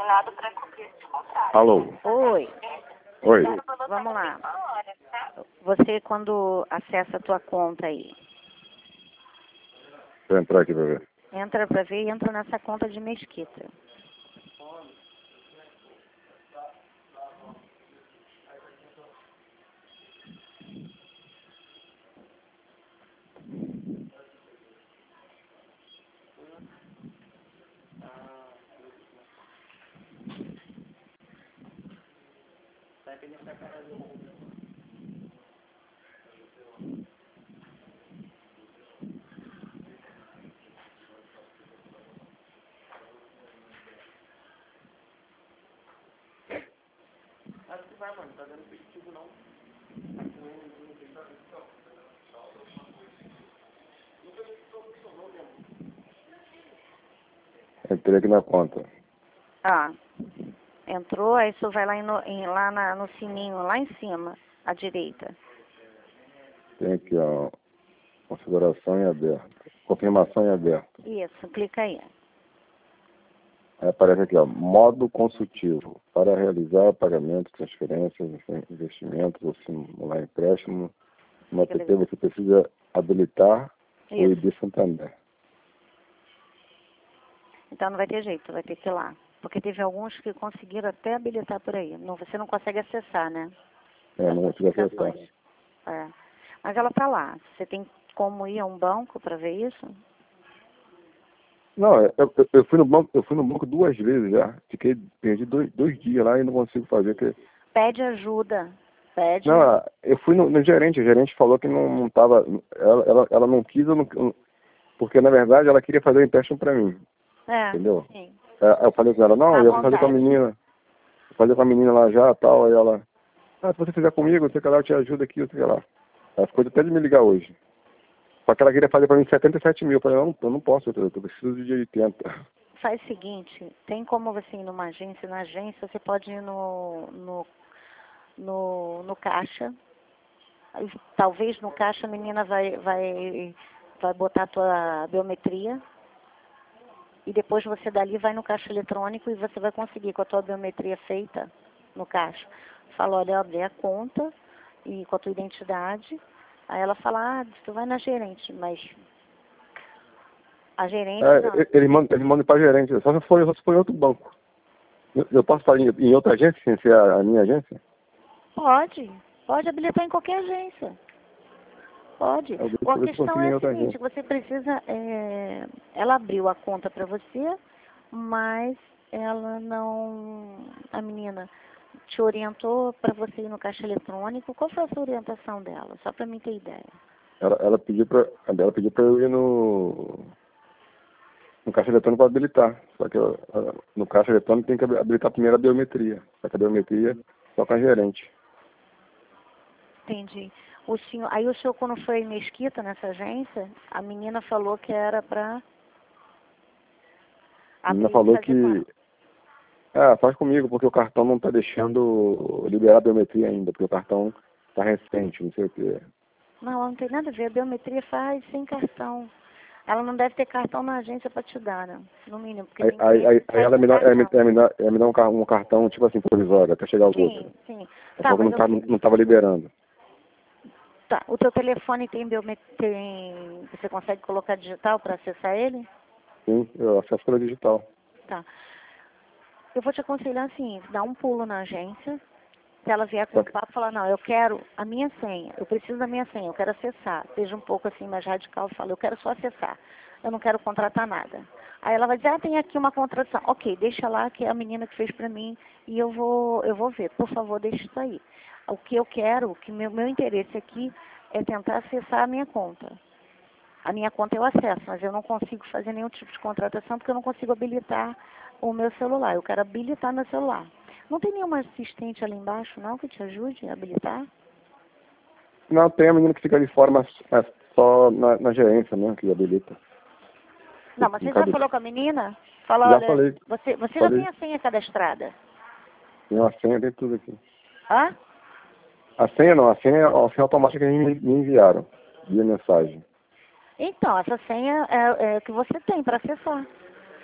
Alô? Oi, Oi. vamos lá. Você, quando acessa a tua conta aí, Deixa eu entrar aqui pra ver. entra pra ver e entra nessa conta de Mesquita. Entrei aqui na conta. Ah, entrou, aí você vai lá, no sininho, lá em cima, à direita. Tem aqui, ó. Configuração em aberto. Confirmação em aberto. Isso, clica aí. Aí aparece aqui, ó. Modo consultivo. Para realizar pagamentos, transferências, investimentos ou simular empréstimo, no app você precisa habilitar o Isso. ID Santander. Então não vai ter jeito, vai ter que ir lá. Porque teve alguns que conseguiram até habilitar por aí. Não, você não consegue acessar, né? Não consigo acessar. É. Mas ela tá lá. Você tem como ir a um banco para ver isso? Não, eu fui no banco 2 vezes já. Perdi dois dias lá e não consigo fazer. Pede ajuda. Pede. Não, eu fui no gerente. O gerente falou que não tava. Ela não quis, porque na verdade ela queria fazer o empréstimo para mim. Entendeu? Sim. Aí eu falei com ela, não, eu ia fazer com a menina. Vou fazer com a menina lá já tal. Aí ela, se você fizer comigo, sei que lá, eu te ajudo aqui, eu sei lá. Ela ficou até de me ligar hoje. Só que ela queria fazer para mim 77 mil. Eu falei, não, eu não posso, eu preciso de 80. Faz o seguinte, tem como você ir numa agência, na agência você pode ir no caixa. Aí, talvez no caixa a menina vai botar a tua biometria. E depois você dali vai no caixa eletrônico e você vai conseguir com a tua biometria feita no caixa. Fala, olha, eu abri a conta e com a tua identidade. Aí ela fala, tu vai na gerente, mas a gerente não. Ele manda para gerente, só se for em outro banco. Eu posso estar em outra agência, sem ser a minha agência? Pode habilitar em qualquer agência. Pode. A questão é a seguinte, você precisa, ela abriu a conta para você, mas ela não, a menina te orientou para você ir no caixa eletrônico. Qual foi a sua orientação dela? Só para mim ter ideia. Ela pediu para eu ir no caixa eletrônico para habilitar. Só que no caixa eletrônico tem que habilitar primeiro a biometria. Só que a biometria só com a gerente. Entendi. Aí o senhor, quando foi em Mesquita, nessa agência, a menina falou que era para... A menina falou que... faz comigo, porque o cartão não está deixando liberar a biometria ainda, porque o cartão está recente, não sei o quê. Não tem nada a ver. A biometria faz sem cartão. Ela não deve ter cartão na agência para te dar, né? No mínimo. Porque aí ela me dá um cartão, tipo assim, provisório, até chegar o outro. Sim. Ela falou que não estava liberando. Tá. O teu telefone tem biometria, você consegue colocar digital para acessar ele? Sim, eu acesso pela digital. Tá. Eu vou te aconselhar assim, dá um pulo na agência. Se ela vier com o papo, falar, não, eu quero a minha senha, eu preciso da minha senha, eu quero acessar. Seja um pouco assim mais radical, fala, eu quero só acessar, eu não quero contratar nada. Aí ela vai dizer, tem aqui uma contratação. Ok, deixa lá que é a menina que fez para mim e eu vou ver. Por favor, deixa isso aí. O que eu quero, meu interesse aqui é tentar acessar a minha conta. A minha conta eu acesso, mas eu não consigo fazer nenhum tipo de contratação porque eu não consigo habilitar o meu celular. Eu quero habilitar meu celular. Não tem nenhuma assistente ali embaixo, não, que te ajude a habilitar? Não, tem a menina que fica ali fora, mas só na gerência, né, que habilita. Não, mas você já falou com a menina? Fala, já olha, falei. Você já tem a senha cadastrada? Tem a senha, tem tudo aqui. Hã? A senha não, a senha é automática que me enviaram, via mensagem. Então, essa senha é que você tem para acessar.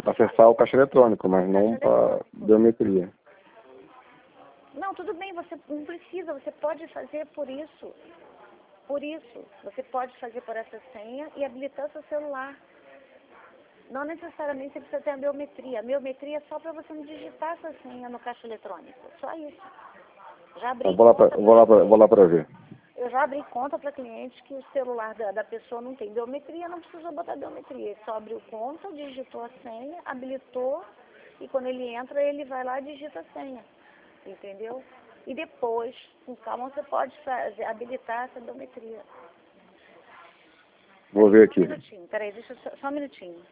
acessar o caixa eletrônico, mas não para biometria. Não, tudo bem, você não precisa, você pode fazer por isso. Por isso, você pode fazer por essa senha e habilitar seu celular. Não necessariamente você precisa ter a biometria. A biometria é só para você não digitar essa senha no caixa eletrônico. Só isso. Já abri Eu vou lá para ver. Eu já abri conta para clientes que o celular da pessoa não tem biometria, não precisou botar biometria. Ele só abriu conta, digitou a senha, habilitou e quando ele entra, ele vai lá e digita a senha. Entendeu? E depois, com calma, você pode habilitar essa biometria. Vou ver aqui. Só um minutinho, peraí, deixa só um minutinho.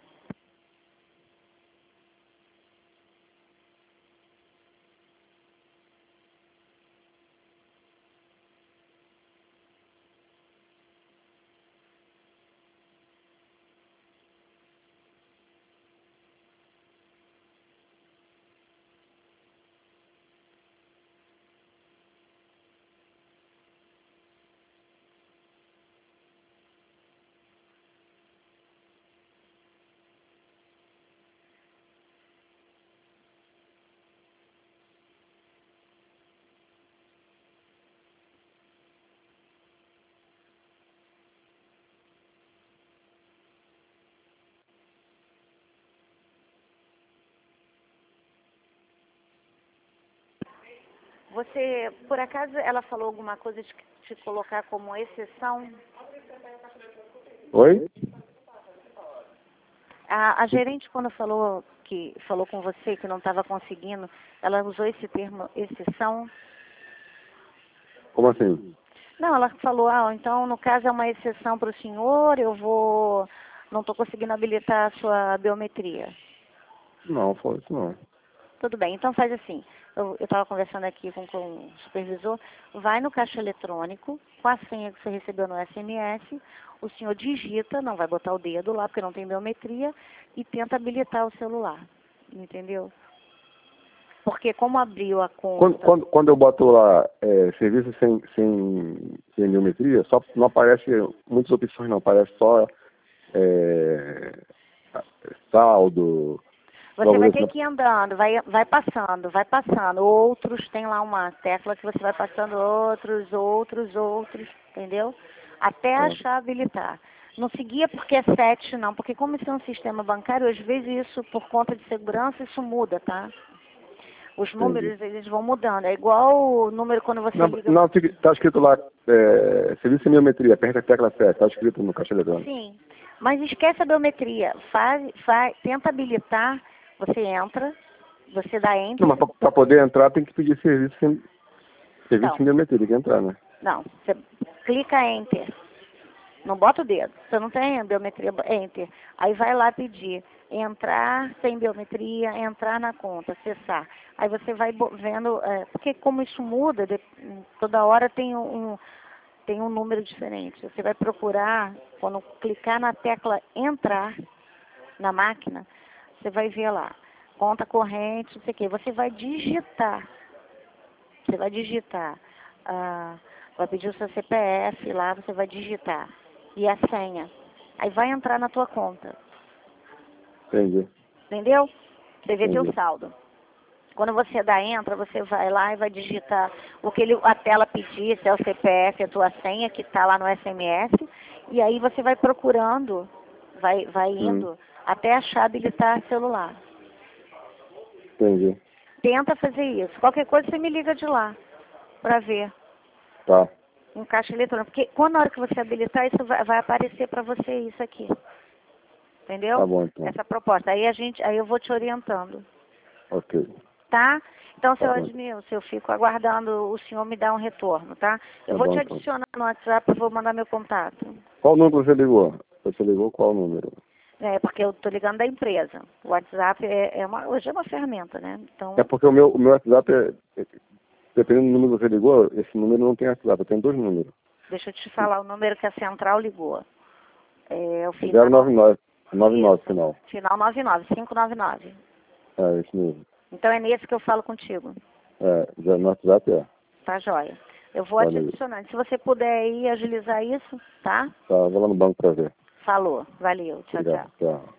Você, por acaso, ela falou alguma coisa de te colocar como exceção? Oi? A gerente, quando falou com você que não estava conseguindo, ela usou esse termo exceção? Como assim? Não, ela falou, então no caso é uma exceção para o senhor, não estou conseguindo habilitar a sua biometria. Não, foi isso não. Tudo bem, então faz assim, eu estava conversando aqui com o supervisor, vai no caixa eletrônico, com a senha que você recebeu no SMS, o senhor digita, não vai botar o dedo lá porque não tem biometria, e tenta habilitar o celular, entendeu? Porque como abriu a conta... Quando eu boto lá serviço sem biometria, só não aparece muitas opções não, aparece só saldo. Você vai ter que ir andando, vai passando. Outros, tem lá uma tecla que você vai passando outros, entendeu? Até achar habilitar. Não seguia porque é 7, não, porque como isso é um sistema bancário, às vezes isso, por conta de segurança, isso muda, tá? Os números, eles vão mudando. É igual o número quando você liga... Não, está escrito lá, serviço sem biometria, aperta a tecla 7, está escrito no caixa eletrônico. Sim, mas esquece a biometria. Tenta habilitar, você entra, você dá enter... Não, mas para poder entrar tem que pedir serviço sem biometria, tem que entrar, né? Não, você clica enter. Não bota o dedo. Você não tem biometria, enter. Aí vai lá pedir entrar sem biometria, entrar na conta, acessar. Aí você vai vendo, porque como isso muda, toda hora tem um número diferente. Você vai procurar, quando clicar na tecla entrar na máquina, você vai ver lá, conta corrente, não sei o quê. Você vai digitar. Vai pedir o seu CPF lá, você vai digitar. E a senha. Aí vai entrar na tua conta. Entendi. Entendeu? Você vê teu saldo. Quando você dá entra, você vai lá e vai digitar o que a tela pedir, se é o CPF, a tua senha, que está lá no SMS. E aí você vai procurando, vai indo, até achar habilitar celular. Entendi. Tenta fazer isso. Qualquer coisa você me liga de lá, para ver. Tá. Um caixa eletrônico. Porque quando na hora que você habilitar, isso vai aparecer para você isso aqui. Entendeu? Tá bom, então. Essa proposta. Aí eu vou te orientando. Ok. Tá? Então, Tá seu bom. Admilson, eu fico aguardando o senhor me dar um retorno, tá? Eu Tá vou bom, te então. adicionar no WhatsApp e vou mandar meu contato. Qual número você ligou? Você ligou qual número? Porque eu tô ligando da empresa. O WhatsApp hoje é uma ferramenta, né? Então, É porque o meu WhatsApp, dependendo do número que você ligou, esse número não tem WhatsApp, eu tenho 2 números. deixa eu te falar o número que a central ligou. É o final... 099 final. Final 99, 599. É, isso mesmo. Então é nesse que eu falo contigo. No WhatsApp é. Tá, joia. Eu vou te Valeu. adicionar. Se você puder aí agilizar isso, tá? Tá, vou lá no banco pra ver. Falou. Valeu. Tchau, Obrigado. tchau. Tchau.